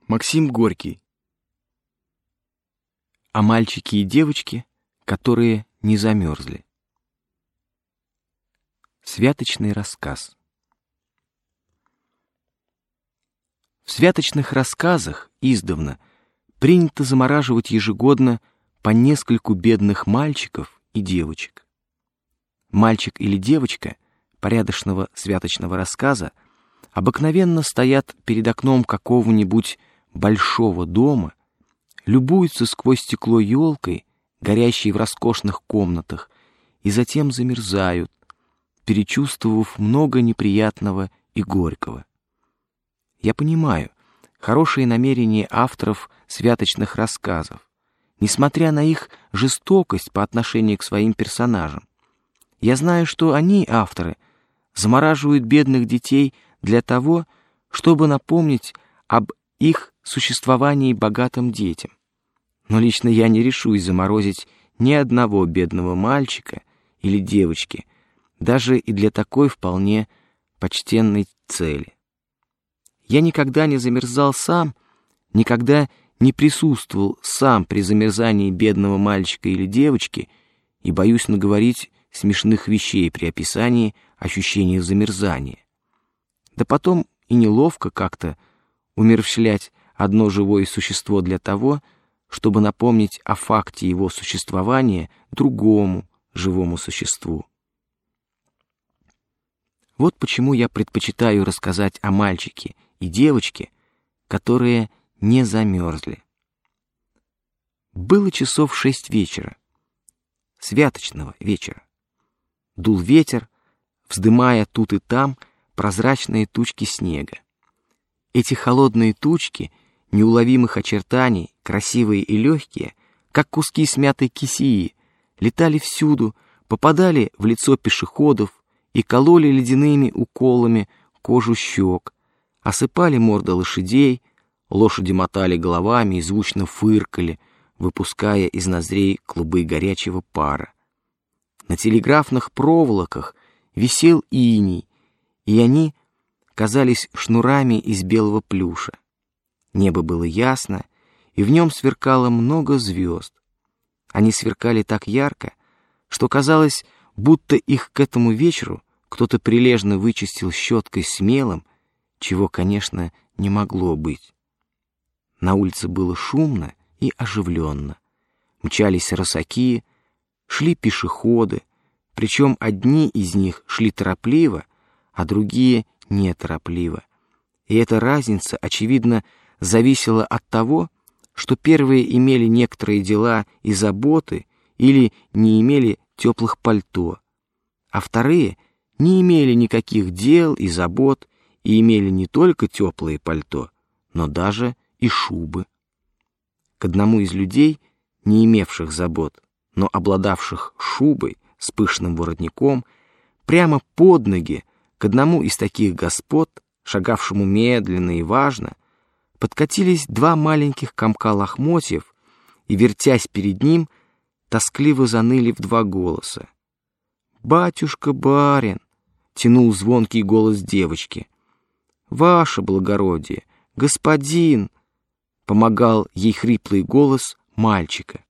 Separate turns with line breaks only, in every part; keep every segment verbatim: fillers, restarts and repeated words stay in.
Максим Горький. О мальчике и девочке, которые не замерзли. Святочный рассказ. В святочных рассказах издавна принято замораживать ежегодно по нескольку бедных мальчиков и девочек. Мальчик или девочка порядочного святочного рассказа обыкновенно стоят перед окном какого-нибудь большого дома, любуются сквозь стекло елкой, горящей в роскошных комнатах, и затем замерзают, перечувствовав много неприятного и горького. Я понимаю хорошие намерения авторов святочных рассказов, несмотря на их жестокость по отношению к своим персонажам. Я знаю, что они, авторы, замораживают бедных детей для того, чтобы напомнить об их существовании богатым детям. Но лично я не решусь заморозить ни одного бедного мальчика или девочки, даже и для такой вполне почтенной цели. Я никогда не замерзал сам, никогда не присутствовал сам при замерзании бедного мальчика или девочки и боюсь наговорить смешных вещей при описании ощущения замерзания. Да потом и неловко как-то умерщвлять одно живое существо для того, чтобы напомнить о факте его существования другому живому существу. Вот почему я предпочитаю рассказать о мальчике и девочке, которые не замерзли. Было часов шесть вечера, святочного вечера. Дул ветер, вздымая тут и там прозрачные тучки снега. Эти холодные тучки, неуловимых очертаний, красивые и легкие, как куски смятой кисеи, летали всюду, попадали в лицо пешеходов и кололи ледяными уколами кожу щек, осыпали морды лошадей, лошади мотали головами и звучно фыркали, выпуская из ноздрей клубы горячего пара. На телеграфных проволоках висел иней, и они казались шнурами из белого плюша. Небо было ясно, и в нем сверкало много звезд. Они сверкали так ярко, что казалось, будто их к этому вечеру кто-то прилежно вычистил щеткой с мелом, чего, конечно, не могло быть. На улице было шумно и оживленно. Мчались рысаки, шли пешеходы, причем одни из них шли торопливо, а другие неторопливо. И эта разница, очевидно, зависела от того, что первые имели некоторые дела и заботы или не имели теплых пальто, а вторые не имели никаких дел и забот и имели не только теплые пальто, но даже и шубы. К одному из людей, не имевших забот, но обладавших шубой с пышным воротником, прямо под ноги к одному из таких господ, шагавшему медленно и важно, подкатились два маленьких комка лохмотьев и, вертясь перед ним, тоскливо заныли в два голоса. «Батюшка, барин!» — тянул звонкий голос девочки. «Ваше благородие! Господин!» — помогал ей хриплый голос мальчика.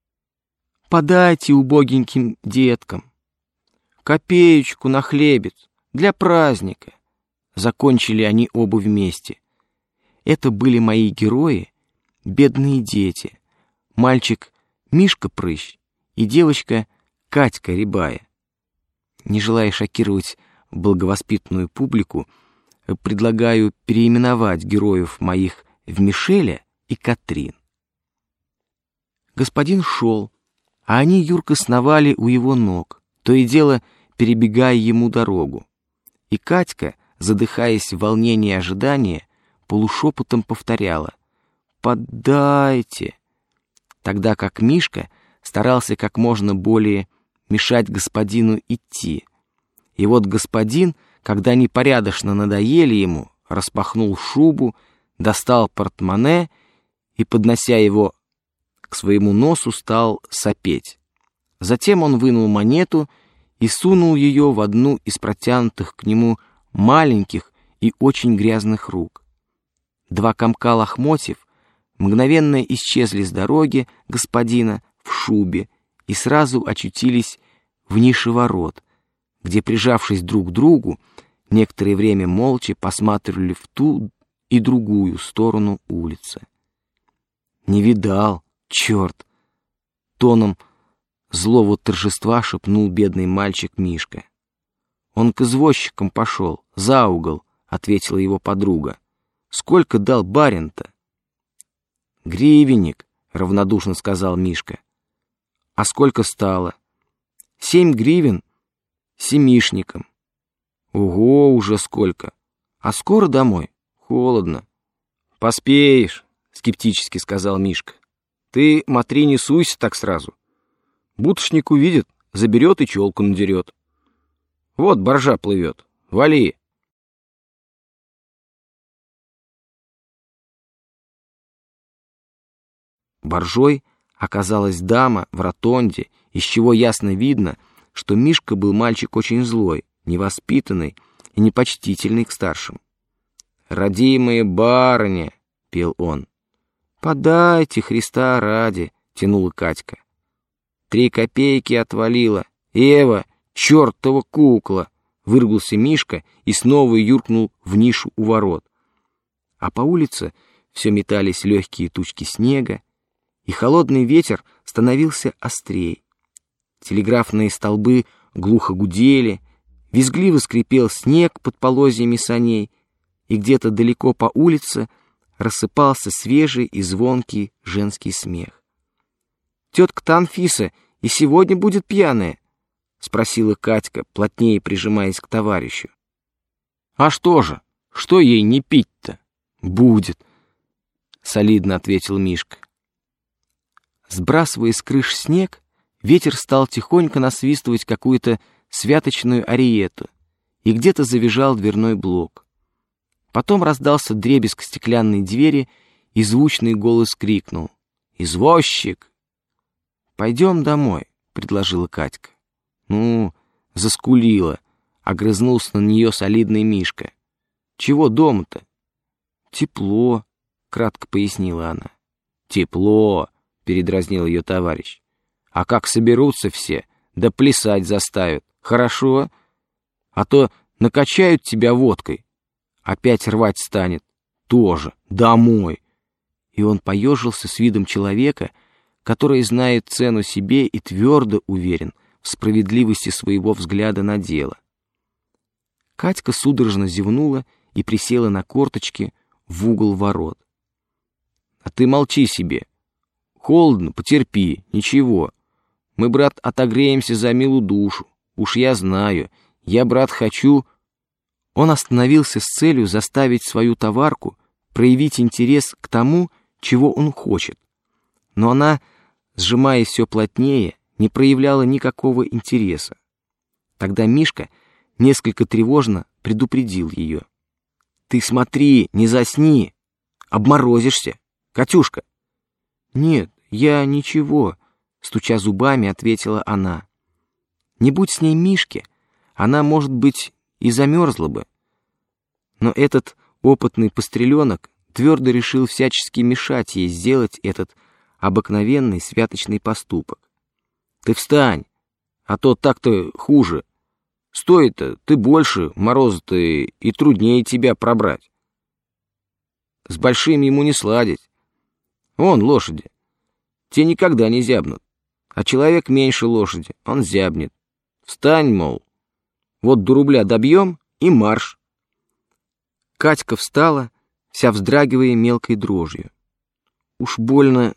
«Подайте убогеньким деткам копеечку на хлебец для праздника!» Закончили они оба вместе. Это были мои герои, бедные дети. Мальчик Мишка Прыщ и девочка Катька Рябая. Не желая шокировать благовоспитанную публику, предлагаю переименовать героев моих в Мишеля и Катрин. Господин шел, а они юрко сновали у его ног, то и дело перебегая ему дорогу. И Катька, задыхаясь в волнении ожидания, полушепотом повторяла «Поддайте», тогда как Мишка старался как можно более мешать господину идти. И вот господин, когда они порядочно надоели ему, распахнул шубу, достал портмоне и, поднося его к своему носу, стал сопеть. Затем он вынул монету и сунул ее в одну из протянутых к нему маленьких и очень грязных рук. два комка лохмотьев мгновенно исчезли с дороги господина в шубе и сразу очутились в нише ворот, где, прижавшись друг к другу, некоторое время молча посматривали в ту и другую сторону улицы. «Не видал, черт!» — тоном злого торжества шепнул бедный мальчик Мишка. «Он к извозчикам пошел, за угол», — ответила его подруга. «Сколько дал барин-то?» «Гривенник», — равнодушно сказал Мишка. «А сколько стало?» «Семь гривен семишником». «Ого, уже сколько! А скоро домой? Холодно». «Поспеешь», — скептически сказал Мишка. «Ты, матри, не суйся так сразу. Бутошник увидит, заберет и челку надерет. Вот баржа плывет, вали». Баржой оказалась дама в ротонде, из чего ясно видно, что Мишка был мальчик очень злой, невоспитанный и непочтительный к старшим. «Родимые барыня», — пел он. «Подайте, Христа ради», — тянула Катька. «Три копейки отвалила. Эва, чертова кукла!» — выругался Мишка и снова юркнул в нишу у ворот. А по улице все метались легкие тучки снега, и холодный ветер становился острей. Телеграфные столбы глухо гудели, визгливо скрипел снег под полозьями саней, и где-то далеко по улице рассыпался свежий и звонкий женский смех. «Тетка-то Анфиса и сегодня будет пьяная?» — спросила Катька, плотнее прижимаясь к товарищу. «А что же? Что ей не пить-то?» «Будет», — солидно ответил Мишка. Сбрасывая с крыш снег, ветер стал тихонько насвистывать какую-то святочную ариету, и где-то завизжал дверной блок. Потом раздался дребезг стеклянной двери, и звучный голос крикнул: «Извозчик!» «Пойдем домой», — предложила Катька. «Ну, заскулила», — огрызнулся на нее солидный Мишка. «Чего дома-то?» «Тепло», — кратко пояснила она. «Тепло», — передразнил ее товарищ. «А как соберутся все, да плясать заставят, хорошо? А то накачают тебя водкой, опять рвать станет. Тоже домой». И он поежился с видом человека, который знает цену себе и твердо уверен в справедливости своего взгляда на дело. Катька судорожно зевнула и присела на корточки в угол ворот. «А ты молчи себе. Холодно, потерпи, ничего. Мы, брат, отогреемся за милую душу. Уж я знаю. Я, брат, хочу...» Он остановился с целью заставить свою товарку проявить интерес к тому, чего он хочет. Но она, сжимаясь все плотнее, не проявляла никакого интереса. Тогда Мишка несколько тревожно предупредил ее. «Ты смотри, не засни, обморозишься, Катюшка». «Нет, я ничего», — стуча зубами, ответила она. Не будь с ней Мишки, она, может быть, и замерзла бы. Но этот опытный постреленок твердо решил всячески мешать ей сделать этот обыкновенный святочный поступок. «Ты встань, а то так-то хуже. Стоит-то ты больше, мороза-то и труднее тебя пробрать. С большим ему не сладить. Вон лошади, те никогда не зябнут, а человек меньше лошади, он зябнет. Встань, мол, вот до рубля добьем и марш». Катька встала, вся вздрагивая мелкой дрожью. «Уж больно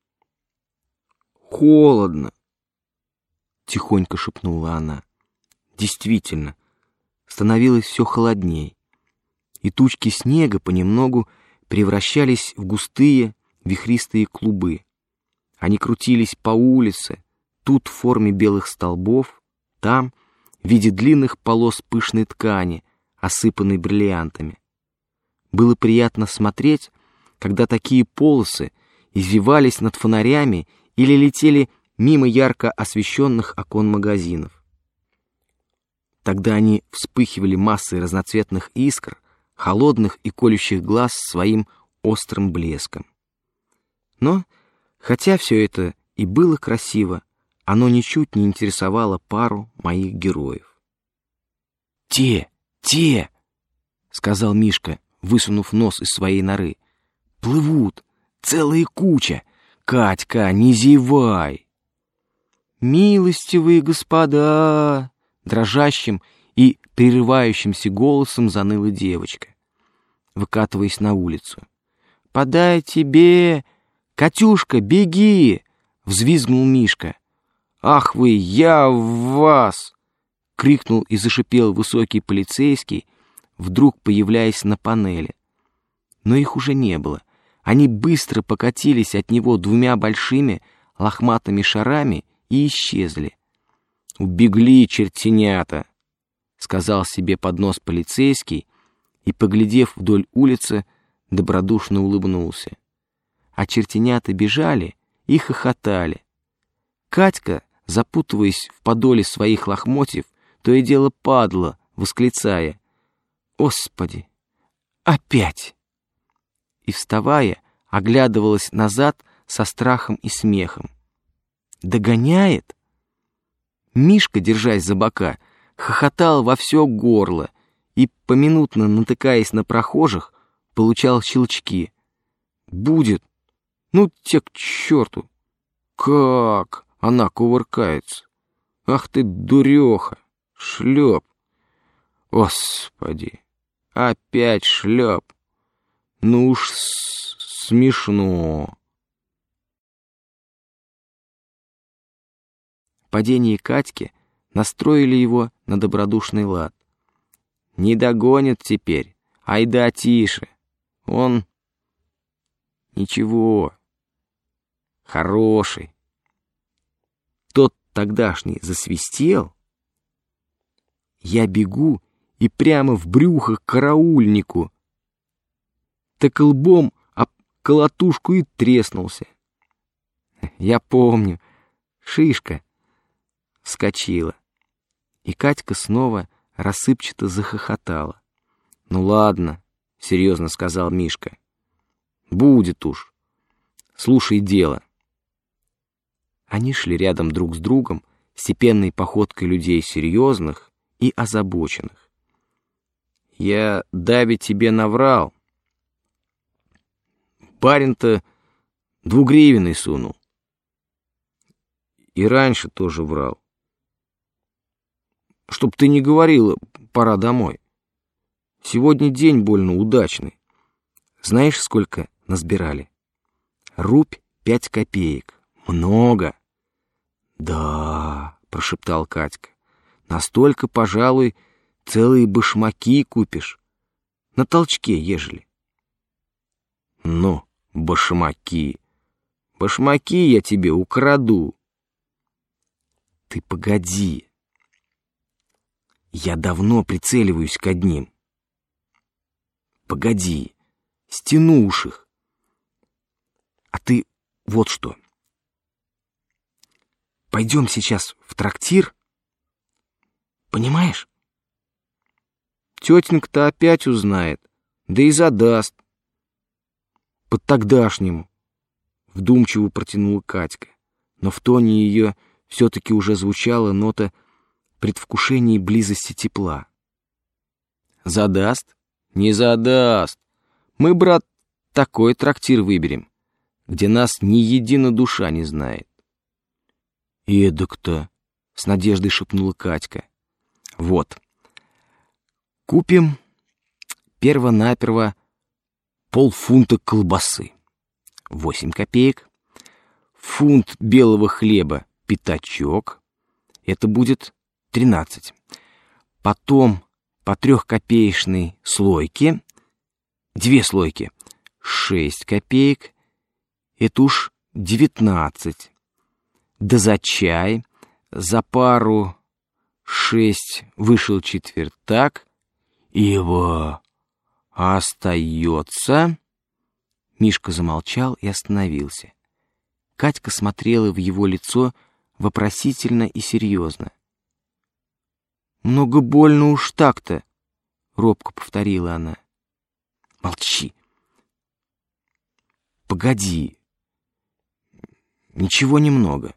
холодно», — тихонько шепнула она. Действительно, становилось все холодней, и тучки снега понемногу превращались в густые вихристые клубы. Они крутились по улице, тут в форме белых столбов, там в виде длинных полос пышной ткани, осыпанной бриллиантами. Было приятно смотреть, когда такие полосы извивались над фонарями или летели мимо ярко освещенных окон магазинов. Тогда они вспыхивали массой разноцветных искр, холодных и колющих глаз своим острым блеском. Но, хотя все это и было красиво, оно ничуть не интересовало пару моих героев. «Те, те!» — сказал Мишка, высунув нос из своей норы. «Плывут! Целая куча! Катька, не зевай!» «Милостивые господа!» — дрожащим и прерывающимся голосом заныла девочка, выкатываясь на улицу. «Подай тебе! Катюшка, беги!» — взвизгнул Мишка. «Ах вы, я в вас!» — крикнул и зашипел высокий полицейский, вдруг появляясь на панели. Но их уже не было. Они быстро покатились от него двумя большими лохматыми шарами и исчезли. «Убегли, чертенята!» — сказал себе под нос полицейский и, поглядев вдоль улицы, добродушно улыбнулся. А чертенята бежали и хохотали. Катька, запутываясь в подоле своих лохмотьев, то и дело падала, восклицая: «Господи, опять!» И, вставая, оглядывалась назад со страхом и смехом. «Догоняет?» Мишка, держась за бока, хохотал во все горло и, поминутно натыкаясь на прохожих, получал щелчки. «Будет! Ну, те к черту! Как она кувыркается! Ах ты, дуреха! Шлеп! Господи! Опять шлеп! Ну уж смешно!» Падение Катьки настроили его на добродушный лад. «Не догонит теперь, айда тише. Он... ничего, хороший». Тот тогдашний засвистел. Я бегу и прямо в брюхо к караульнику. Так лбом об колотушку и треснулся. Я помню, шишка вскочила. И Катька снова рассыпчато захохотала. «Ну ладно», — серьезно сказал Мишка. «Будет уж. Слушай дело». Они шли рядом друг с другом, степенной походкой людей серьезных и озабоченных. «Я даве тебе наврал. Барин-то двугривенный сунул. И раньше тоже врал. Чтоб ты не говорила, пора домой. Сегодня день больно удачный. Знаешь, сколько насбирали? Рубь пять копеек. Много. Да, прошептал Катька. Настолько, пожалуй, целые башмаки купишь. На толчке, ежели. Ну, башмаки. Башмаки я тебе украду. Ты погоди. Я давно прицеливаюсь к одним. Погоди, стяну уж их. А ты вот что. Пойдем сейчас в трактир. Понимаешь? Тетенька-то опять узнает, да и задаст. По-тогдашнему, вдумчиво протянула Катька, но в тоне ее все-таки уже звучала нота предвкушения близости тепла. Задаст? Не задаст. Мы, брат, такой трактир выберем, где нас ни единая душа не знает. Эдак-то, с надеждой шепнула Катька. Вот. Купим перво-наперво полфунта колбасы, восемь копеек, фунт белого хлеба, пятачок, это будет тринадцать. Потом по трехкопеечной слойке, две слойки, шесть копеек, это уж девятнадцать. Да за чай, за пару шесть вышел четвертак, ибо остается... Мишка замолчал и остановился. Катька смотрела в его лицо вопросительно и серьезно. «Много больно уж так-то», — робко повторила она. «Молчи! Погоди. Ничего немного.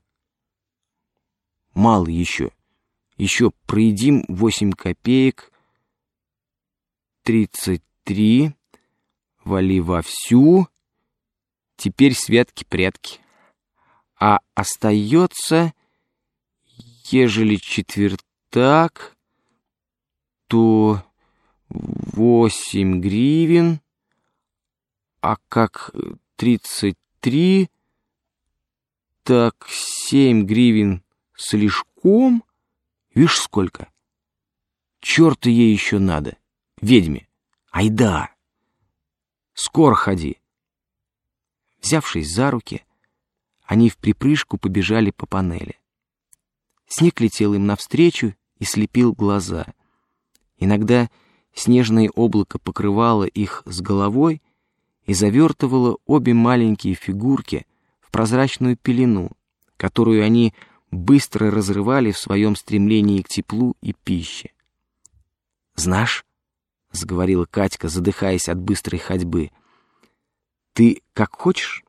Мало еще. Еще проедим восемь копеек. Тридцать три. Вали вовсю. Теперь святки-прятки. А остается, ежели четвертак, то восемь гривен, а как тридцать три, так семь гривен слишком. Вишь, сколько? Чёрта ей еще надо, ведьме. Айда! Скоро ходи. Взявшись за руки, они вприпрыжку побежали по панели. Снег летел им навстречу и слепил глаза. Иногда снежное облако покрывало их с головой и завертывало обе маленькие фигурки в прозрачную пелену, которую они быстро разрывали в своем стремлении к теплу и пище. «Знаешь, — заговорила Катька, задыхаясь от быстрой ходьбы, — ты как хочешь?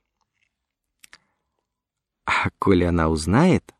А коли она узнает,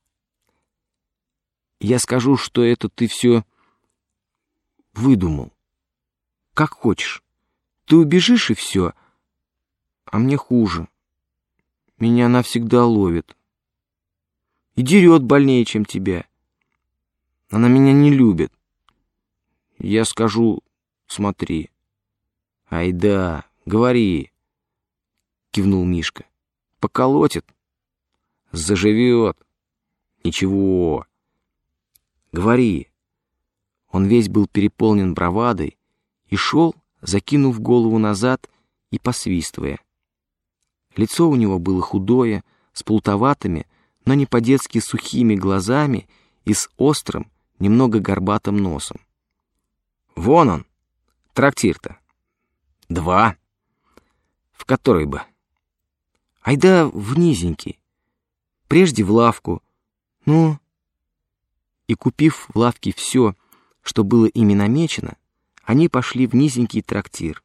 я скажу, что это ты все выдумал. Как хочешь. Ты убежишь, и все. А мне хуже. Меня она всегда ловит. И дерет больнее, чем тебя. Она меня не любит. Я скажу, смотри. Ай да, говори, кивнул Мишка. Поколотит. Заживет. Ничего. Говори. Он весь был переполнен бравадой и шел, закинув голову назад и посвистывая. Лицо у него было худое, с плутоватыми, но не по-детски сухими глазами и с острым, немного горбатым носом. Вон он, трактир-то. Два. В который бы? Айда в низенький. Прежде в лавку. Ну... И, купив в лавке все, что было ими намечено, они пошли в низенький трактир.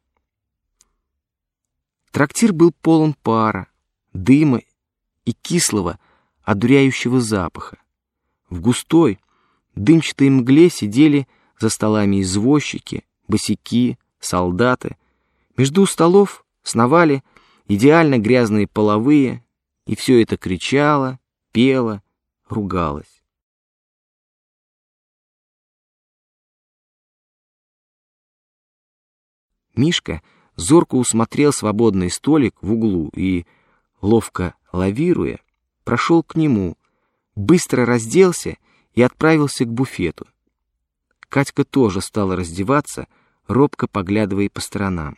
Трактир был полон пара, дыма и кислого, одуряющего запаха. В густой, дымчатой мгле сидели за столами извозчики, босяки, солдаты. Между столов сновали идеально грязные половые, и все это кричало, пело, ругалось. Мишка зорко усмотрел свободный столик в углу и, ловко лавируя, прошел к нему, быстро разделся и отправился к буфету. Катька тоже стала раздеваться, робко поглядывая по сторонам.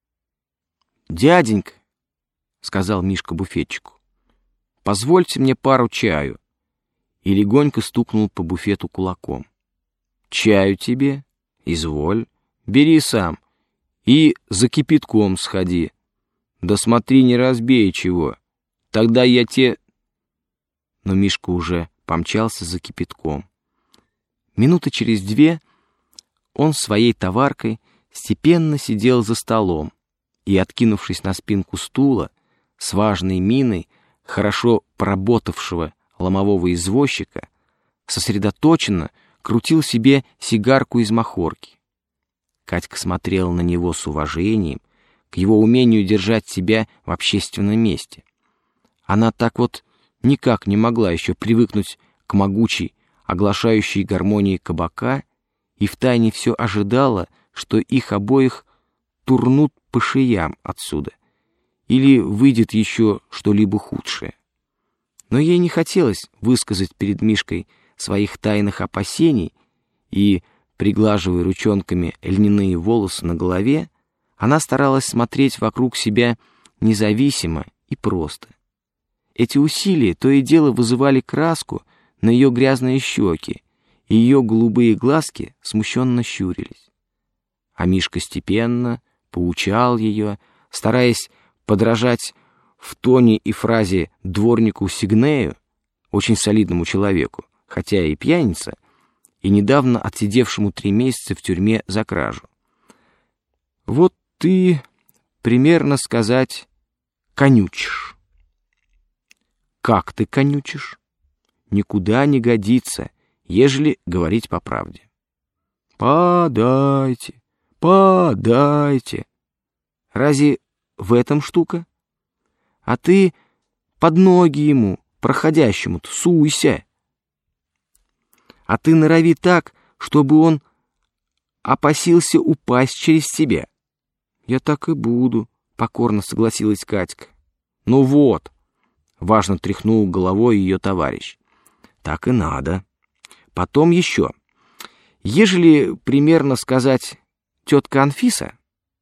«Дяденька», — сказал Мишка буфетчику, — «позвольте мне пару чаю», и легонько стукнул по буфету кулаком. «Чаю тебе? Изволь, бери сам. И за кипятком сходи. Да смотри, не разбей чего. Тогда я те...» Но Мишка уже помчался за кипятком. Минуты через две он своей товаркой степенно сидел за столом и, откинувшись на спинку стула, с важной миной хорошо поработавшего ломового извозчика, сосредоточенно крутил себе сигарку из махорки. Катька смотрела на него с уважением, к его умению держать себя в общественном месте. Она так вот никак не могла еще привыкнуть к могучей, оглашающей гармонии кабака, и втайне все ожидала, что их обоих турнут по шеям отсюда, или выйдет еще что-либо худшее. Но ей не хотелось высказать перед Мишкой своих тайных опасений, и, приглаживая ручонками льняные волосы на голове, она старалась смотреть вокруг себя независимо и просто. Эти усилия то и дело вызывали краску на ее грязные щеки, и ее голубые глазки смущенно щурились. А Мишка степенно поучал ее, стараясь подражать в тоне и фразе дворнику Сигнею, очень солидному человеку, хотя и пьяница, и недавно отсидевшему три месяца в тюрьме за кражу. «Вот ты, примерно сказать, конючишь. Как ты конючишь? Никуда не годится, ежели говорить по правде. Подайте, подайте. Разве в этом штука? А ты под ноги ему, проходящему-то, суйся. А ты норови так, чтобы он опасился упасть через тебя. Я так и буду, покорно согласилась Катька. Ну вот, важно тряхнул головой ее товарищ. Так и надо. Потом еще. Ежели примерно сказать тетка Анфиса.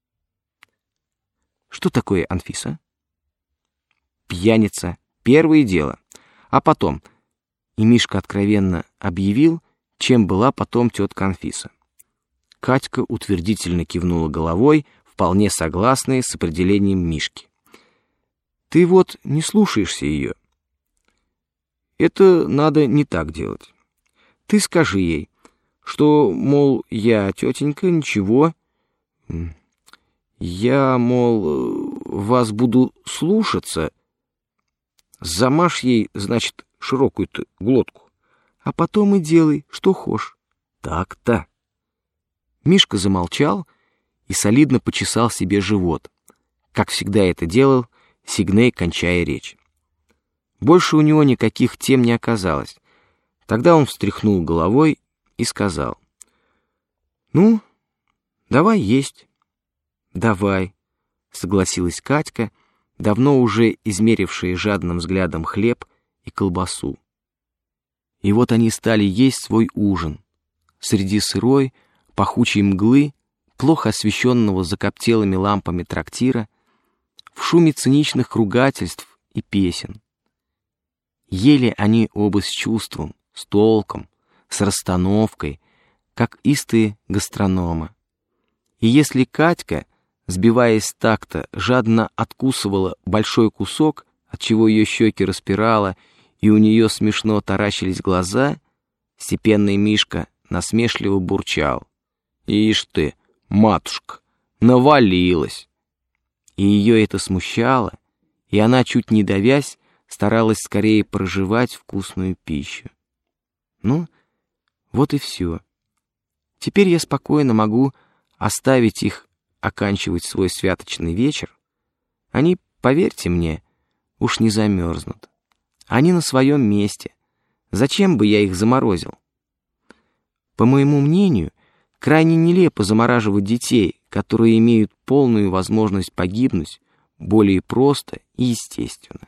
Что такое Анфиса? Пьяница. Первое дело. А потом... И Мишка откровенно объявил, чем была потом тетка Анфиса. Катька утвердительно кивнула головой, вполне согласная с определением Мишки. Ты вот не слушаешься ее. Это надо не так делать. Ты скажи ей, что, мол, я, тетенька, ничего. Я, мол, вас буду слушаться. Замажь ей, значит, широкую-то глотку, а потом и делай, что хошь. Так-то. Мишка замолчал и солидно почесал себе живот, как всегда это делал, Сигней, кончая речь. Больше у него никаких тем не оказалось. Тогда он встряхнул головой и сказал: «Ну, давай есть». «Давай», — согласилась Катька, давно уже измерившая жадным взглядом хлеб и колбасу. И вот они стали есть свой ужин среди сырой, пахучей мглы, плохо освещенного закоптелыми лампами трактира, в шуме циничных ругательств и песен. Ели они оба с чувством, с толком, с расстановкой, как истые гастрономы. И если Катька, сбиваясь с такта, жадно откусывала большой кусок, отчего ее щеки распирало, и у нее смешно таращились глаза, степенный Мишка насмешливо бурчал: «Ишь ты, матушка, навалилась!» И ее это смущало, и она, чуть не давясь, старалась скорее прожевать вкусную пищу. Ну, вот и все. Теперь я спокойно могу оставить их оканчивать свой святочный вечер. Они, поверьте мне, уж не замерзнут. Они на своем месте. Зачем бы я их заморозил? По моему мнению, крайне нелепо замораживать детей, которые имеют полную возможность погибнуть более просто и естественно.